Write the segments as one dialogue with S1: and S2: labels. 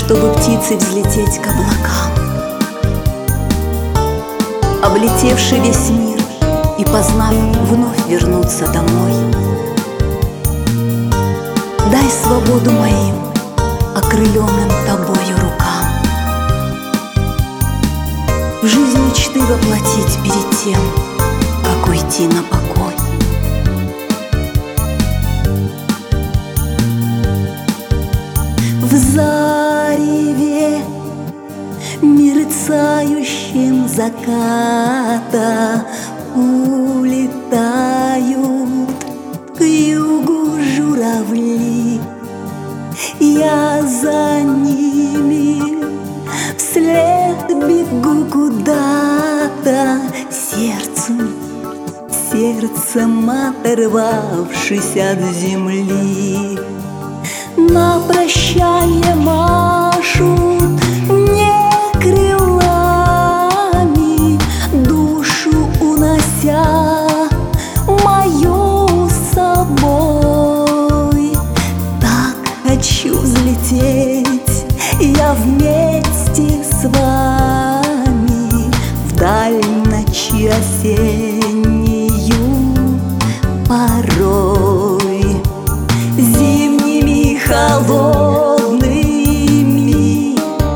S1: чтобы птицей взлететь к облакам, облетевший весь мир и познав вновь вернуться домой. Дай свободу моим окрыленным тобою рукам, в жизнь мечты воплотить перед тем, как уйти на покой. В зареве мерцающим заката улетают к югу журавли. Я за ними вслед бегу куда-то, сердцем оторвавшись от земли. На прощание машут мне крылами, душу унося мою с собой. Так хочу взлететь я вместе с вами вдаль ночи осеннюю порой. Зимними холодными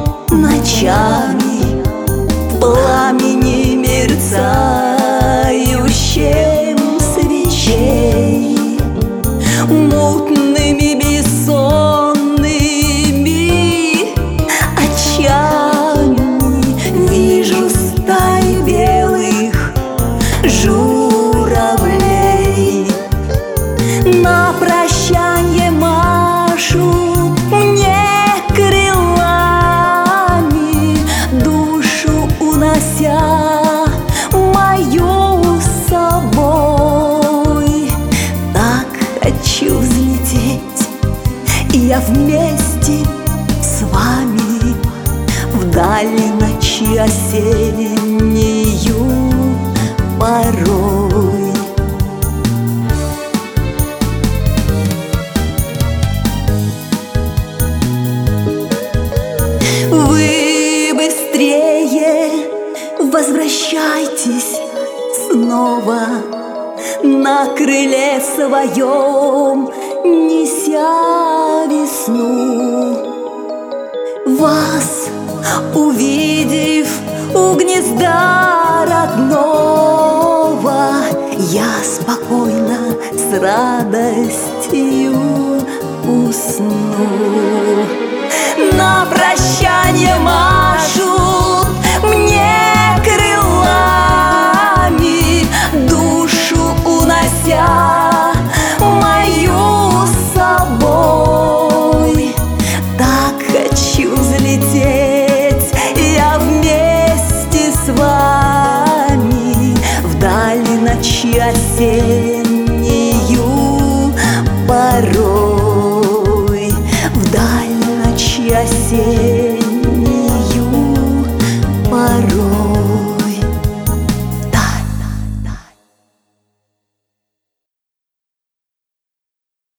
S1: ночами в пламени мерцающем свечей, мутными бессонными очами вижу стаи белых журавлей. На прощанье машут мне крылами, душу унося мою с собой. Так хочу взлететь я вместе с вами вдаль ночи осеннюю порой. Вы быстрее возвращайтесь снова на крыле своем, неся весну. Вас увидев у гнезда родного, я спокойно с радостью усну.